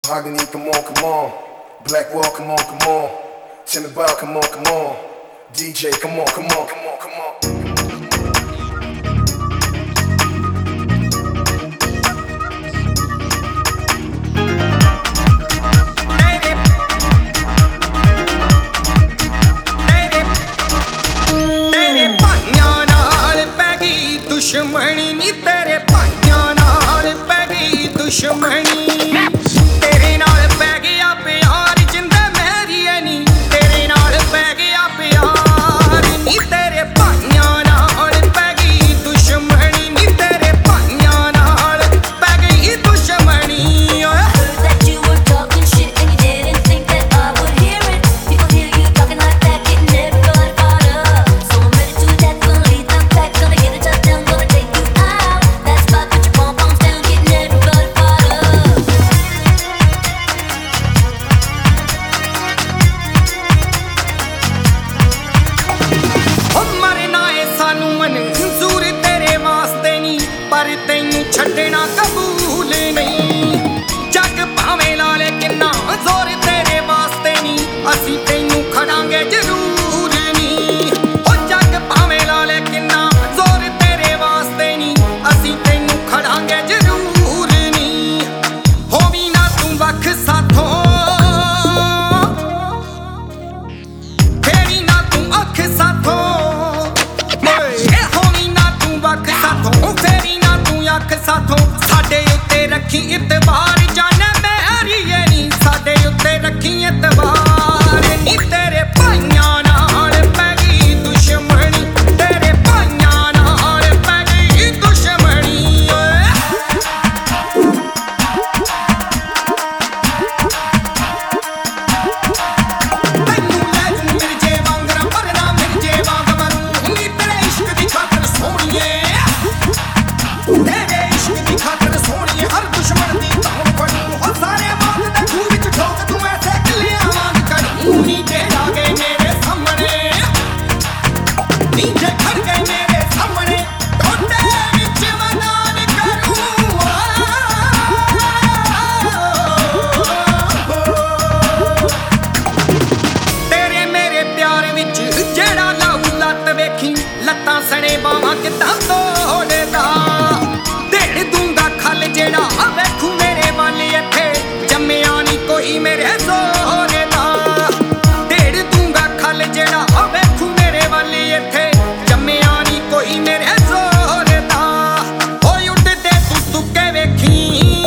Mahogany, come on. Blackwall, come on. Timmy Bow, come on. DJ, come on. दुश्मनी नी तेरे भाइयां नाल पै गई दुश्मनी तेरे नाल पै गया प्यार जिंदे मेरी है नी तेरे नाल पै गया प्यार नी तेरे भाइयां नाल पै गई दुश्मनी नी तेरे भाइयां नाल पै गई दुश्मनी पर तैनू छड्डना कबूल नहीं जग भावें ला ले किन्ना जोर तेरे वास्ते नहीं असी तैनू खड़ांगे जरूर नहीं ओ जग भावें ला ले किन्ना जोर तेरे वास्ते नहीं असी तैनू खड़ांगे जरूर नहीं होवी ना तू वख साथों फेरी ना तू अख साथों होवी ना तू वख साथों फेरी अख साथों साडे उत्ते रखी इतबार जाने मेरी है नी साडे उत्ते रखी इतबार नी तेरे भाइयां नाल पै गई दुश्मनी तेरे भाइयां नाल पै गई दुश्मनी तैनू लै जूं मिर्जे वांगरा पर ना मिर्जे वांग मरूं नी तेरे इश्क दी खातर सोहणीए हर दुश्मन दी तां फड़ूं हो सारे बात दे खूह विच ठोक तू ऐसे कलियां वांग करूं नीचे आ गए मेरे सामने नीचे खड़ गए मेरे सामने टोटे विच मनान करूं तेरे मेरे प्यार विच जेड़ा लाऊ लत वेखी लत्तां सड़े बावां किदां तोड़दा जेड़ा वेखू मेरे वाल इत्थे जम्मिया नी कोई मेरे जोरे दा ढेड़ दूंगा खल जेड़ा वेखू मेरे वाल इत्थे जम्मिया नी कोई मेरे जोरे दा ओए उड़दे तू तुके वेखी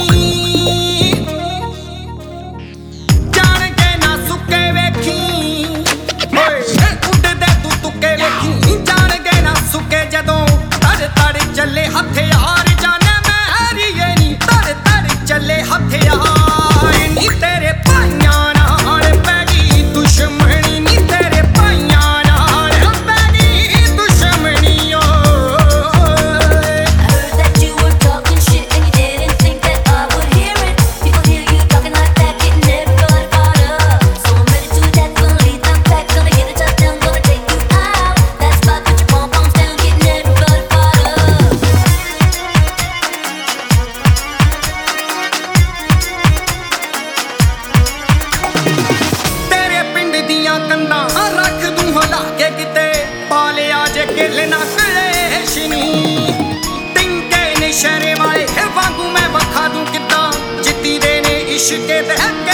जान के ना सुके वेखी ओए उड़दे तू तुके वेखी जान के ना सुके जदों तड़ चले हथियार चले हथियार नी तेरे भाइयां नाल पै गई दुश्मनी नी तेरे भाइयां नाल पै गई दुश्मनी रख दूं हिला के किते पालिया जे गिल ना कलेश नी तिंके ने शरे वाले वांगू मैं वखा दूं किदां जित्ती दे ने इश्क दे